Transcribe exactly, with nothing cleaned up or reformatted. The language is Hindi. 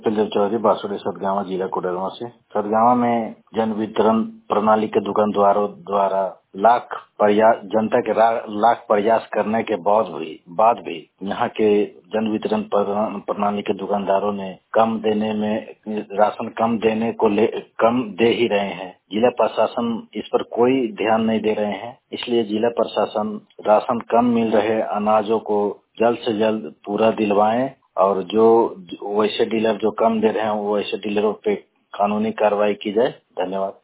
पिंजर चौधरी बासुड़ी सतगावा जिला कोडरमा से। सतगावा में जन वितरण प्रणाली के दुकानदारों द्वारा लाख प्रयास जनता के लाख प्रयास करने के बाद भी बाद भी यहाँ के जन वितरण प्रणाली के दुकानदारों ने कम देने में राशन कम देने को ले कम दे ही रहे हैं। जिला प्रशासन इस पर कोई ध्यान नहीं दे रहे हैं, इसलिए जिला प्रशासन राशन कम मिल रहे अनाजों को जल्द से जल्द पूरा दिलवाएं और जो वैसे डीलर जो कम दे रहे हैं वो वैसे डीलरों पे कानूनी कार्रवाई की जाए। धन्यवाद।